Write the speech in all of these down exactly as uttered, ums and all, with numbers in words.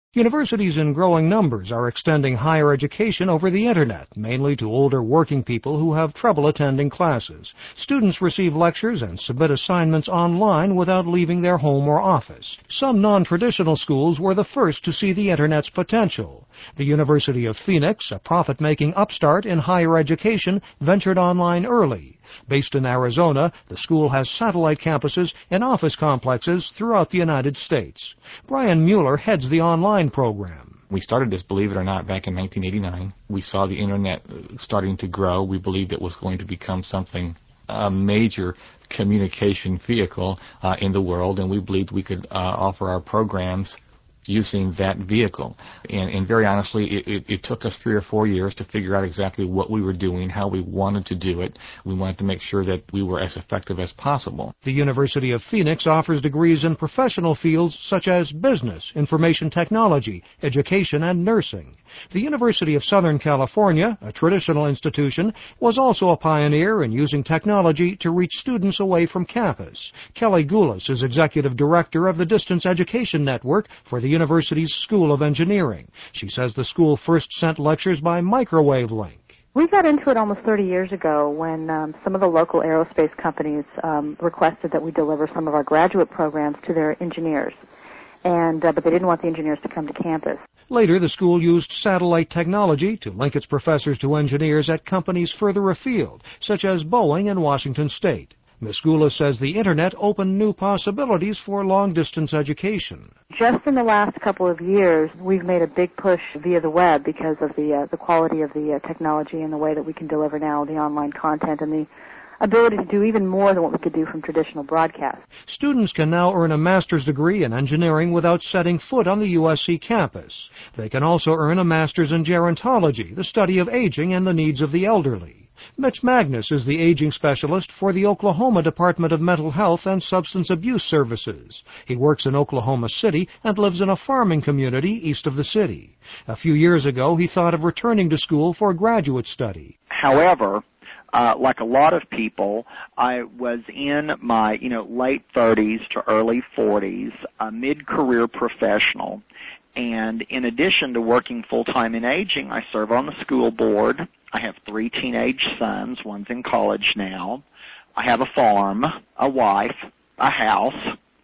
Universities in growing numbers are extending higher education over the Internet, mainly to older working people who have trouble attending classes. Students receive lectures and submit assignments online without leaving their home or office. Some non-traditional schools were the first to see the Internet's potential. The University of Phoenix, a profit-making upstart in higher education, ventured online early. Based in Arizona, the school has satellite campuses and office complexes throughout the United States. Brian Mueller heads the online program. We started this, believe it or not, back in nineteen eighty-nine. We saw the Internet starting to grow. We believed it was going to become something, a major communication vehicle uh, in the world, and we believed we could uh, offer our programs using that vehicle. And, and very honestly, it, it, it took us three or four years to figure out exactly what we were doing, how we wanted to do it. We wanted to make sure that we were as effective as possible. The University of Phoenix offers degrees in professional fields such as business, information technology, education, and nursing. The University of Southern California, a traditional institution, was also a pioneer in using technology to reach students away from campus. Kelly Goulas is executive director of the Distance Education Network for the University's School of Engineering. She says the school first sent lectures by microwave link. We got into it almost thirty years ago when um, some of the local aerospace companies um, requested that we deliver some of our graduate programs to their engineers, and uh, but they didn't want the engineers to come to campus. Later, the school used satellite technology to link its professors to engineers at companies further afield, such as Boeing and Washington State. Miz Goulas says the Internet opened new possibilities for long-distance education. Just in the last couple of years, we've made a big push via the web because of the uh, the quality of the uh, technology and the way that we can deliver now the online content and the ability to do even more than what we could do from traditional broadcast. Students can now earn a master's degree in engineering without setting foot on the U S C campus. They can also earn a master's in gerontology, the study of aging and the needs of the elderly. Mitch Magnus is the aging specialist for the Oklahoma Department of Mental Health and Substance Abuse Services. He works in Oklahoma City and lives in a farming community east of the city. A few years ago, he thought of returning to school for graduate study. However, Uh, like a lot of people, I was in my, you know, late thirties to early forties, a mid-career professional, and in addition to working full-time in aging, I serve on the school board. I have three teenage sons. One's in college now. I have a farm, a wife, a house,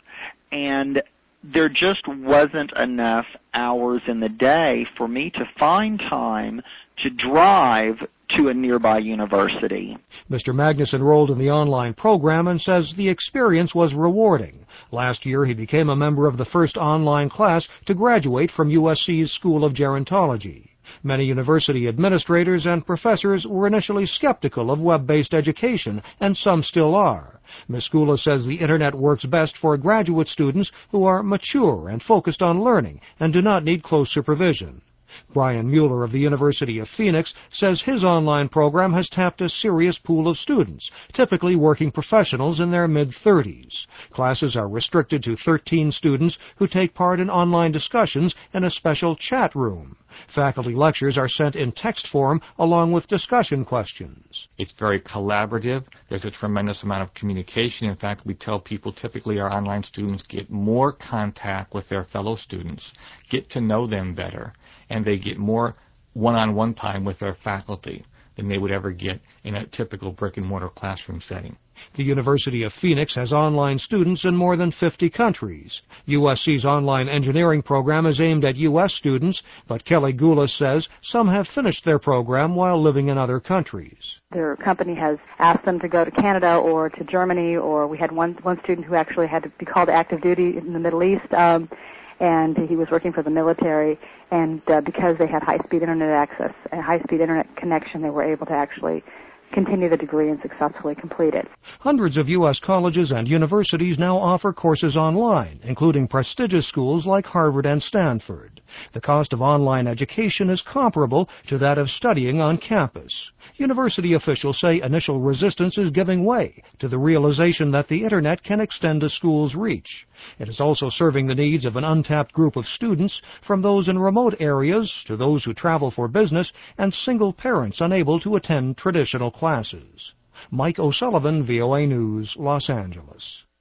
and there just wasn't enough hours in the day for me to find time to drive to a nearby university. Mister Magnus enrolled in the online program and says the experience was rewarding. Last year, he became a member of the first online class to graduate from U S C's School of Gerontology. Many university administrators and professors were initially skeptical of web-based education, and some still are. Miz Goulas says the Internet works best for graduate students who are mature and focused on learning and do not need close supervision. Brian Mueller of the University of Phoenix says his online program has tapped a serious pool of students, typically working professionals in their mid-thirties. Classes are restricted to thirteen students who take part in online discussions in a special chat room. Faculty lectures are sent in text form along with discussion questions. It's very collaborative. There's a tremendous amount of communication. In fact, we tell people typically our online students get more contact with their fellow students, get to know them better, and they get more one-on-one time with their faculty than they would ever get in a typical brick-and-mortar classroom setting. The University of Phoenix has online students in more than fifty countries. U S C's online engineering program is aimed at U S students, but Kelly Goulas says some have finished their program while living in other countries. Their company has asked them to go to Canada or to Germany, or we had one, one student who actually had to be called to active duty in the Middle East, um, and he was working for the military, and uh, because they had high-speed Internet access, a high-speed Internet connection, they were able to actually continue the degree and successfully complete it. Hundreds of U S colleges and universities now offer courses online, including prestigious schools like Harvard and Stanford. The cost of online education is comparable to that of studying on campus. University officials say initial resistance is giving way to the realization that the Internet can extend a school's reach. It is also serving the needs of an untapped group of students, from those in remote areas to those who travel for business and single parents unable to attend traditional classes. Mike O'Sullivan, V O A News, Los Angeles.